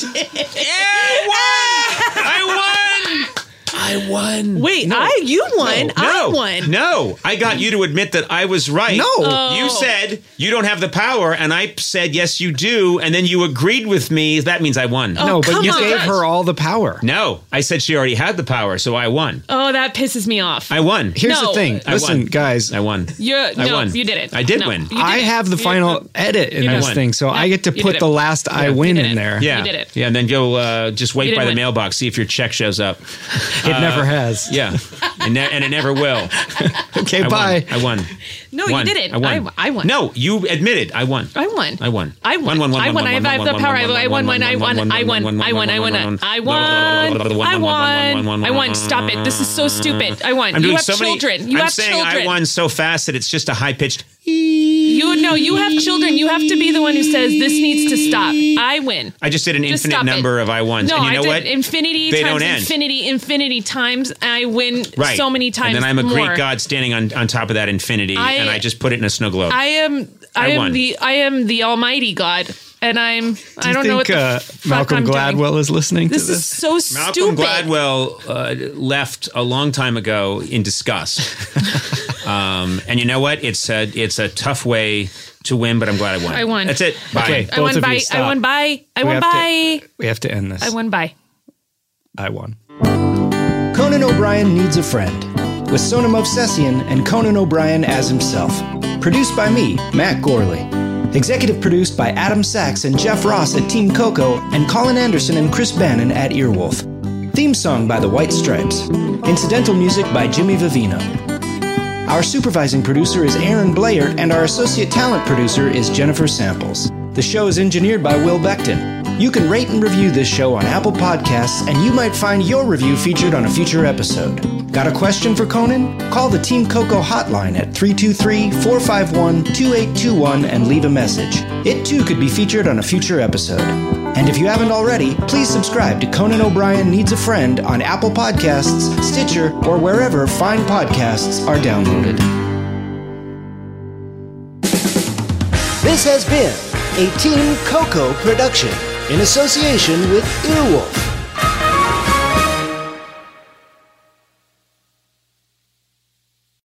I won! I won. Wait, I you won. I won. No, I got you to admit that I was right. No. Oh. You said you don't have the power, and I said, yes, you do, and then you agreed with me. That means I won. no, but come you on. gave her all the power. No, I said she already had the power, so I won. Oh, that pisses me off. I won. Here's No. the thing. I Listen, won. guys. I won. You're, I no, won. you did it. I did No, win. you did I it. have the You- final edit in you this won. thing, so I get to You put did the it. last I You win did in it. there. Yeah. You did it. Yeah, and then go uh, just wait You by didn't the win. mailbox, see if your check shows up. It never has. Yeah. and, ne- and it never will. Okay, I bye. won. I won. No, Won. you didn't. I won. I, I won. No, you admitted I won. I won. I won. I won. Won, won, won, I won, won. won, I have won, I have won, the won, power. won, I won, won. won, I won. won, I won, won. won, I won. I won, won. won, I won, won. I won, won. won, I won. Stop it. This is so stupid. I won. I'm You doing have so many. children. You I'm have saying children. I won so fast that it's just a high pitched. You know, you have children. You have to be the one who says this needs to stop. I win. I just did an Just infinite stop it. number of I ones. No, and you know I did what? infinity They times don't end. infinity, infinity times. And I win Right. so many times. And then I'm a more. Greek god standing on, on top of that infinity, I- and I just put it in a snow globe. I am. I, I am won. the. I am the Almighty God, and I'm. Do I you don't think know what the uh, fuck Malcolm I'm Gladwell doing. is listening This to is this? so Malcolm stupid. Gladwell uh, left a long time ago in disgust. um, and you know what? It's a, it's a tough way to win, but I'm glad I won. I won. That's it. Bye. Okay. I Both won of you, by. I stop. won by. I We won have by. to- We have to end this. I won by. I won. Conan O'Brien Needs a Friend, with Sona Movsesian and Conan O'Brien as himself. Produced by me, Matt Gorley. Executive produced by Adam Sachs and Jeff Ross at Team Coco, and Colin Anderson and Chris Bannon at Earwolf. Theme song by the White Stripes. Incidental music by Jimmy Vivino. Our supervising producer is Aaron Blayert, and our associate talent producer is Jennifer Samples. The show is engineered by Will Beckton. You can rate and review this show on Apple Podcasts, and you might find your review featured on a future episode. Got a question for Conan? Call the Team Coco hotline at three two three, four five one, two eight two one and leave a message. It too could be featured on a future episode. And if you haven't already, please subscribe to Conan O'Brien Needs a Friend on Apple Podcasts, Stitcher, or wherever fine podcasts are downloaded. This has been a Team Coco production in association with Earwolf.